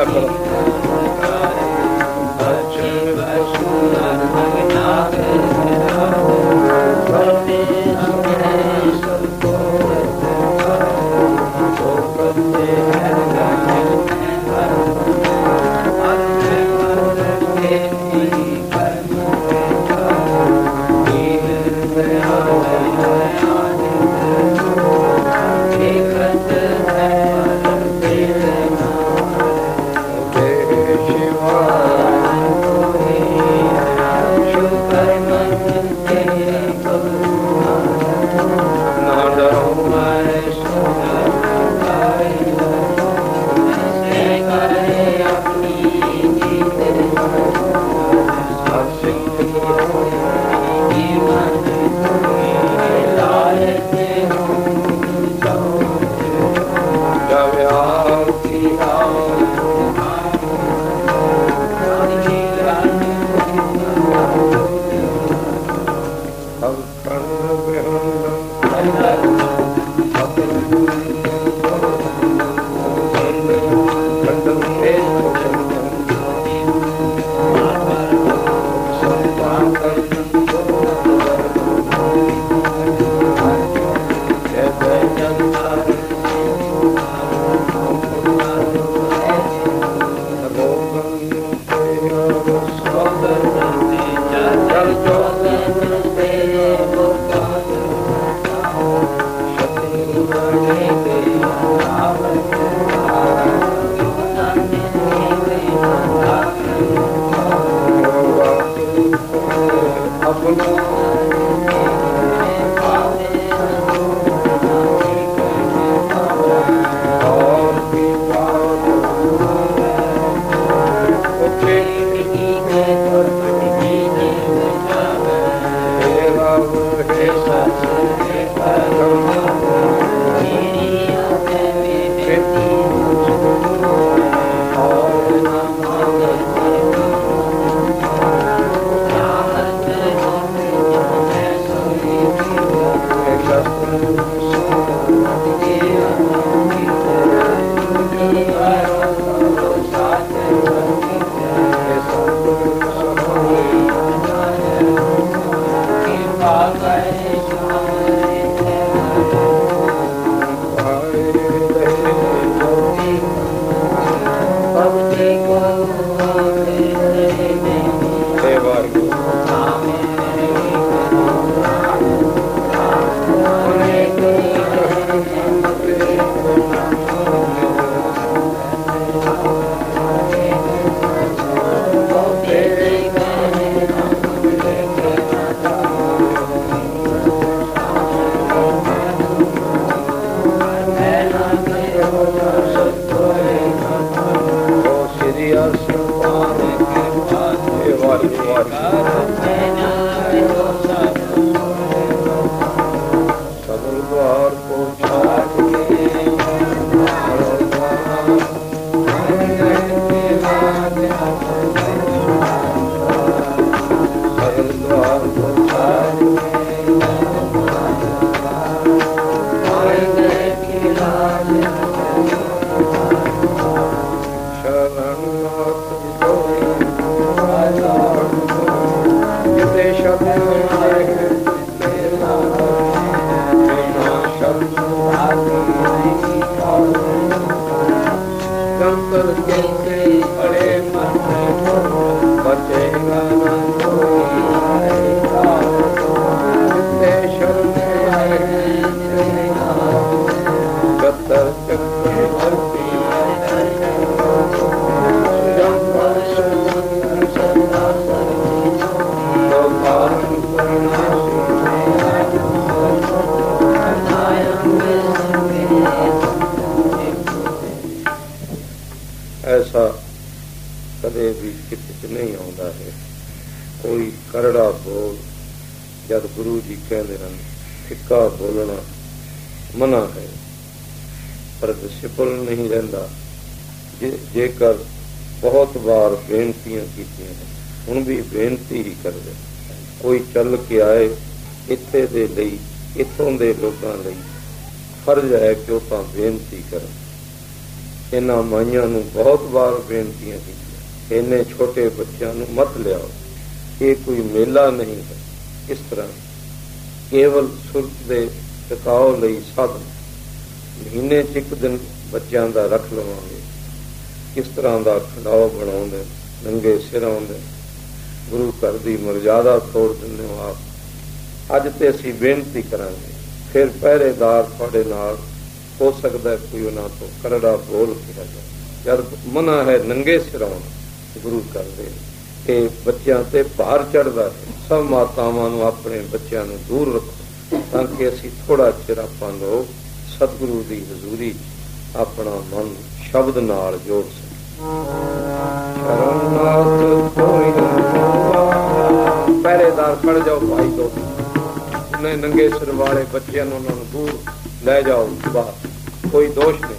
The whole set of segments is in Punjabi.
ऐसा कदे भी कित नहीं आता है। कोई करड़ा बोल जब गुरु जी कहते हैं फिक्का बोलना मना है, पर डिसिपल नहीं रहता। जेकर बहुत बार बेनतियां की हुण भी बेनती ही कर दे, कोई चल के आए इत्थे दे लई, इत्थों दे लोगां लई फर्ज है कि वह बेनती कर। ਇਹਨਾਂ ਮਾਈਆਂ ਨੂੰ ਬਹੁਤ ਵਾਰ ਬੇਨਤੀਆਂ ਕੀਤੀਆਂ, ਇੰਨੇ ਛੋਟੇ ਬੱਚਿਆਂ ਨੂੰ ਮਤ ਲਿਆਓ, ਇਹ ਕੋਈ ਮੇਲਾ ਨਹੀਂ ਹੈ। ਇਸ ਤਰ੍ਹਾਂ ਕੇਵਲ ਸੁਰਤ ਦੇ ਟਿਕਾਓ ਲਈ ਸਾਧਨ, ਮਹੀਨੇ 'ਚ ਇੱਕ ਦਿਨ ਬੱਚਿਆਂ ਦਾ ਰੱਖ ਲਵਾਂਗੇ। ਕਿਸ ਤਰ੍ਹਾਂ ਦਾ ਖੰਡਾਓ ਬਣਾਉਂਦੇ, ਨੰਗੇ ਸਿਰ ਆਉਂਦੇ, ਗੁਰੂ ਘਰ ਦੀ ਮਰਜ਼ਾਦਾ ਤੋੜ ਦਿੰਦੇ ਹੋ ਆਪ। ਅੱਜ ਤੇ ਅਸੀਂ ਬੇਨਤੀ ਕਰਾਂਗੇ, ਫਿਰ ਪਹਿਰੇਦਾਰ ਤੁਹਾਡੇ ਨਾਲ, ਹੋ ਸਕਦਾ ਕੋਈ ਉਹਨਾਂ ਤੋਂ ਕਰੜਾ ਬੋਲ ਕਿਹਾ ਜਾਏ। ਜਦ ਮਨਾ ਹੈ ਨੰਗੇ ਸਿਰ ਆਉਣਾ ਗੁਰੂ ਘਰ ਦੇ, ਇਹ ਬੱਚਿਆਂ ਤੇ ਭਾਰ ਚੜ੍ਹਦਾ ਹੈ। ਸਭ ਮਾਤਾਵਾਂ ਨੂੰ ਆਪਣੇ ਬੱਚਿਆਂ ਨੂੰ ਦੂਰ ਰੱਖੋ, ਤਾਂ ਕਿ ਅਸੀਂ ਥੋੜਾ ਚਿਰ ਆਪਾਂ ਲੋਕ ਸਤਿਗੁਰੂ ਦੀ ਹਜ਼ੂਰੀ ਆਪਣਾ ਮਨ ਸ਼ਬਦ ਨਾਲ ਜੋੜ ਸਕੀਏ। ਪਹਿਰੇਦਾਰ ਖੜ ਜਾਓ ਭਾਈ ਦੋ, ਉਹਨੇ ਨੰਗੇ ਸਿਰ ਵਾਲੇ ਬੱਚਿਆਂ ਨੂੰ ਉਹਨਾਂ ਨੂੰ ਦੂਰ ਲੈ ਜਾਓ ਬਾਹਰ, ਕੋਈ ਦੋਸ਼ ਨਹੀਂ।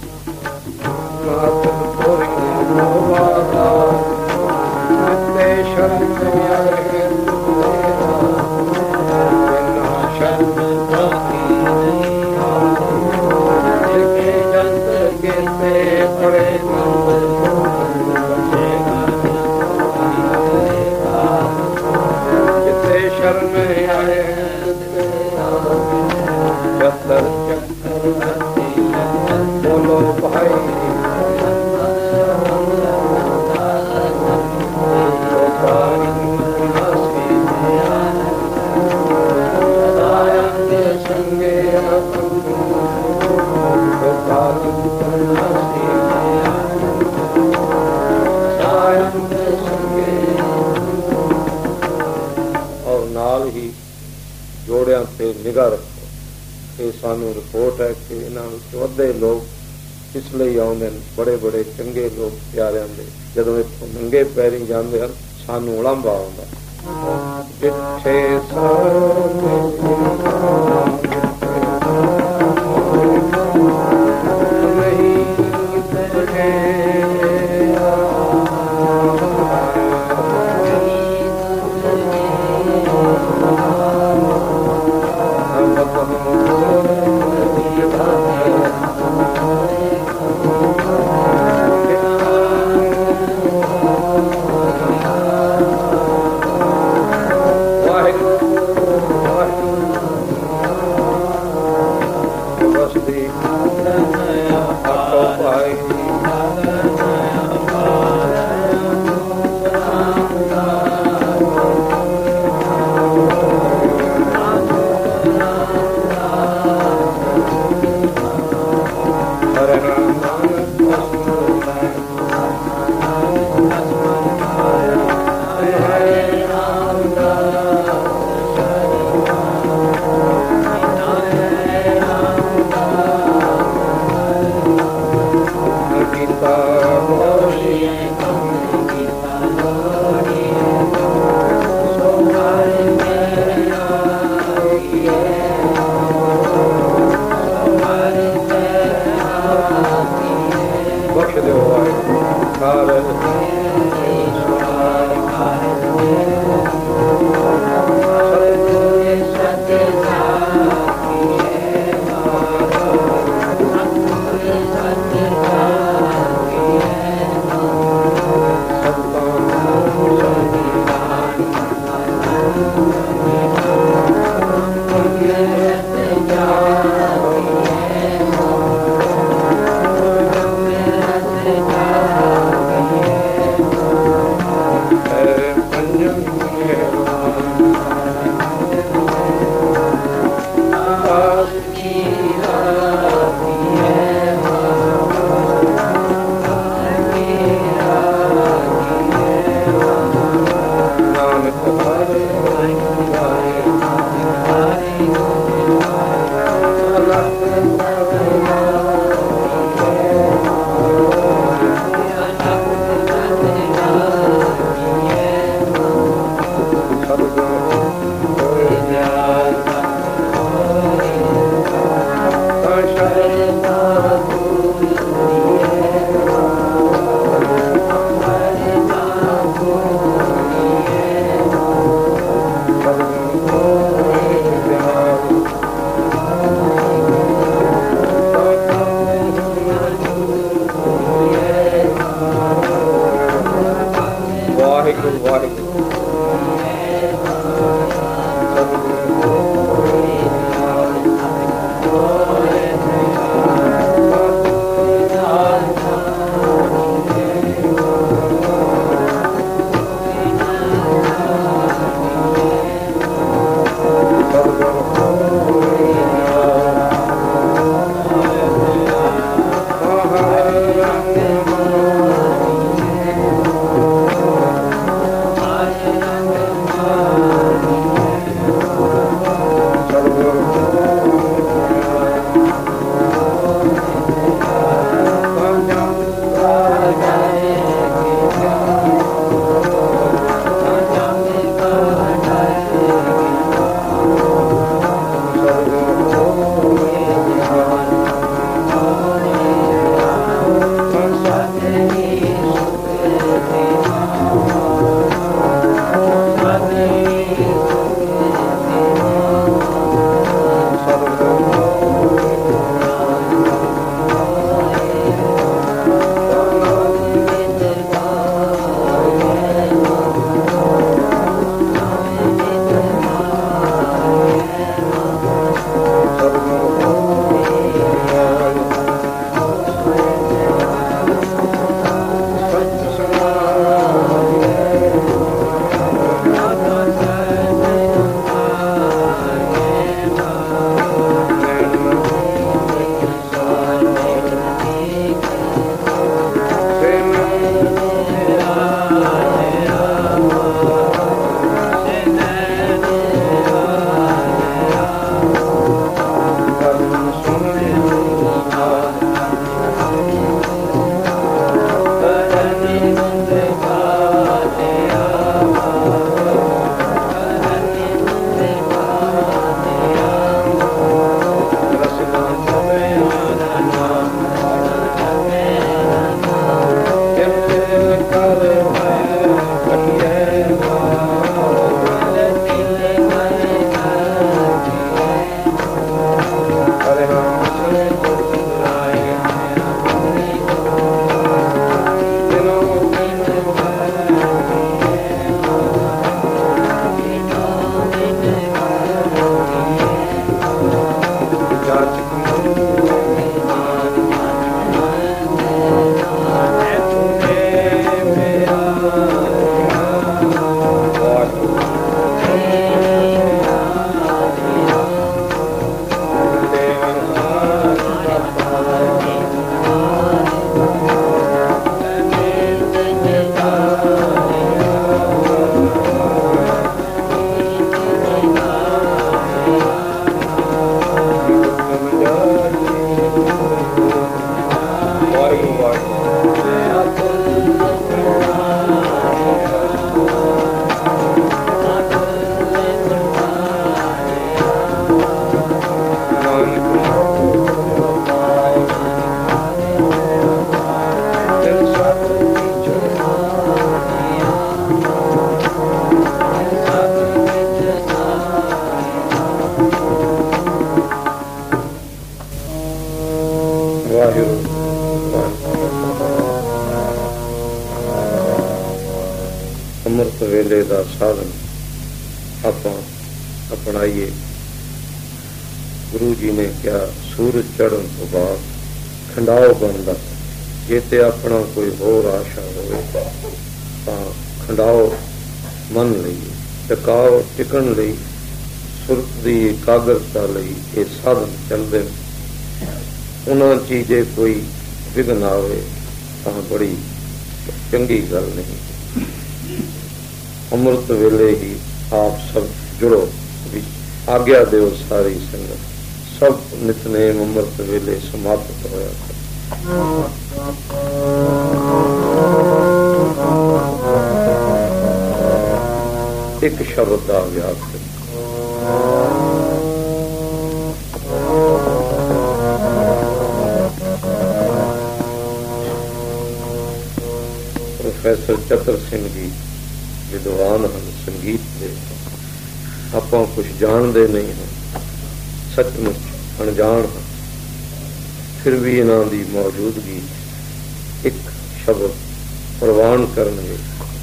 ਜੋੜਿਆਂ ਤੇ ਨਿਗਾਹ ਰੱਖੋ। ਇਹ ਸਾਨੂੰ ਰਿਪੋਰਟ ਹੈ ਕਿ ਇਹਨਾਂ ਵਿੱਚੋਂ ਅੱਧੇ ਲੋਕ ਇਸ ਲਈ ਆਉਂਦੇ ਨੇ, ਬੜੇ ਬੜੇ ਚੰਗੇ ਲੋਕ ਪਿਆਰਿਆਂ ਦੇ, ਜਦੋਂ ਇੱਥੋਂ ਨੰਗੇ ਪੈਰੀ ਜਾਂਦੇ ਹਨ ਸਾਨੂੰ ਉਲੰਭਾ ਆਉਂਦਾ। ਜਿੱਥੇ ਅੰਮ੍ਰਿਤ ਵੇਲੇ ਦਾ ਸਾਧਨ ਆਪਾਂ ਅਪਣਾਈਏ। ਗੁਰੂ ਜੀ ਨੇ ਕਿਹਾ ਸੂਰਜ ਚੜ੍ਹਨ ਤੋਂ ਬਾਅਦ ਖੰਡਾਓ ਬਣਦਾ। ਜੇ ਤੇ ਆਪਣਾ ਕੋਈ ਹੋਰ ਆਸ਼ਾ ਹੋਵੇ ਤਾਂ ਖੰਡਾਓ ਮੰਨ ਲਈਏ। ਟਿਕਾਓ ਟਿਕਣ ਲਈ ਸੁਰਤ ਦੀ ਇਕਾਗਰਤਾ ਲਈ ਇਹ ਸਾਧਨ ਚੱਲਦੇ ਨੇ। ਉਹਨਾਂ ਚੀਜ਼ੇ ਕੋਈ ਵਿਘਨ ਆਵੇ ਤਾਂ ਬੜੀ ਚੰਗੀ ਗੱਲ ਨਹੀਂ। ਅੰਮ੍ਰਿਤ ਵੇਲੇ ਹੀ ਆਪ ਸਭ ਜੁੜੋ। ਆਗਿਆ ਦਿਓ ਸਾਰੀ ਸੰਗਤ। ਸਭ ਨਿਤਨੇਮ ਅੰਮ੍ਰਿਤ ਵੇਲੇ ਸਮਾਪਤ ਹੋਇਆ। ਇੱਕ ਸ਼ਬਦ ਦਾ ਅਭਿਆਸ ਪ੍ਰੋਫੈਸਰ ਚਤਰ ਸਿੰਘ ਜੀ ਵਿਦਵਾਨ ਹਨ ਸੰਗੀਤ ਦੇ। ਆਪਾਂ ਕੁਝ ਜਾਣਦੇ ਨਹੀਂ ਹਾਂ, ਸੱਚਮੁੱਚ ਅਣਜਾਣ ਹਾਂ। ਫਿਰ ਵੀ ਇਹਨਾਂ ਦੀ ਮੌਜੂਦਗੀ ਇੱਕ ਸ਼ਬਦ ਪ੍ਰਵਾਨ ਕਰਨਗੇ।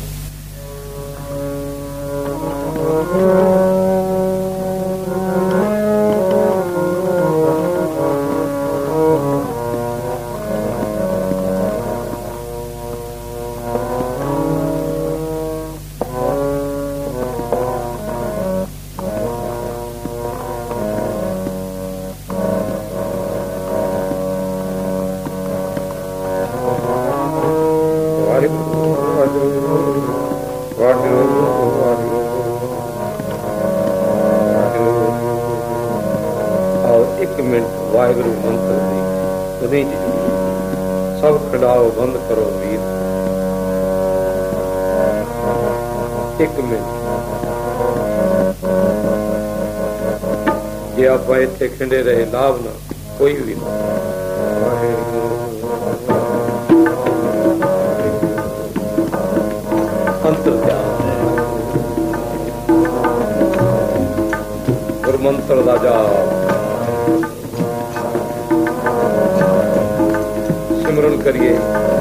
ਵਾਹਿਗੁਰੂ ਮੰਤਰ ਦੀ ਉਹਦੇ ਸਭ ਖੜਾਓ ਬੰਦ ਕਰੋ ਵੀਰ। ਇੱਕ ਮਿੰਟ ਜੇ ਆਪਾਂ ਇੱਥੇ ਖਿੰਡੇ ਰਹੇ ਲਾਭ ਨਾ ਕੋਈ ਵੀ ਨਾ। ਅੰਤਰ ਧਿਆਨ ਗੁਰਮੰਤਰ ਦਾ ਜਾਪ ਸਿਮਰਨ ਕਰੀਏ।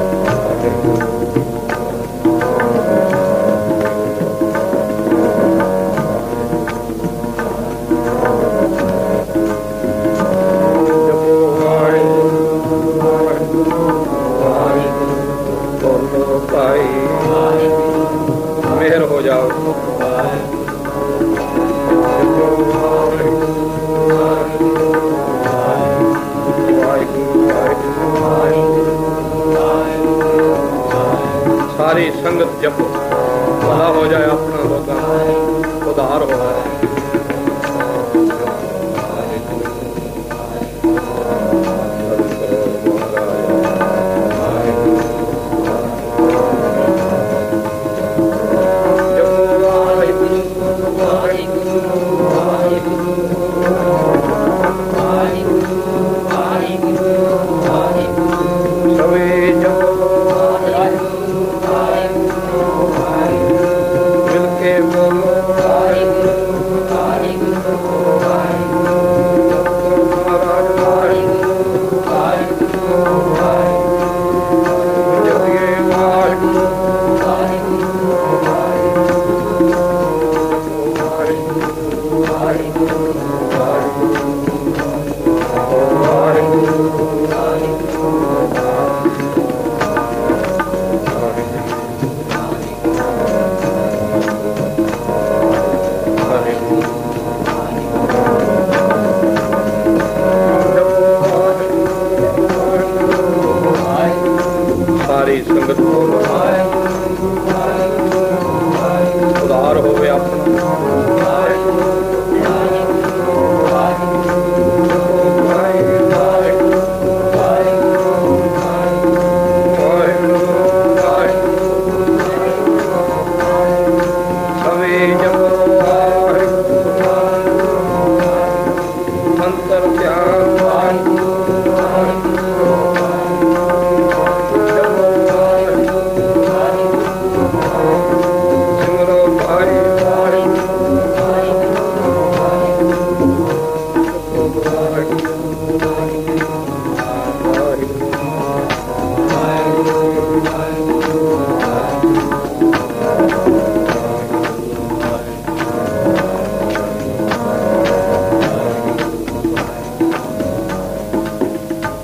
ਮਿਹਰ ਹੋ ਜਾਓ। ਸਾਰੀ ਸੰਗਤ ਜਪੋ, ਭਲਾ ਹੋ ਜਾਏ ਆਪਣਾ ਲੋਕਾਂ ਦਾ ਉਧਾਰ ਹੋ ਜਾਏ। ਅੰਦਰ ਧਿਆਨ ਵਾਹਿਗੁਰੂ ਵਾਹਿਗੁਰੂ ਸਿਮਰੋ ਭਾਈ ਵਾਹਿਗੁਰੂ ਵਾਹਿਗੁਰੂ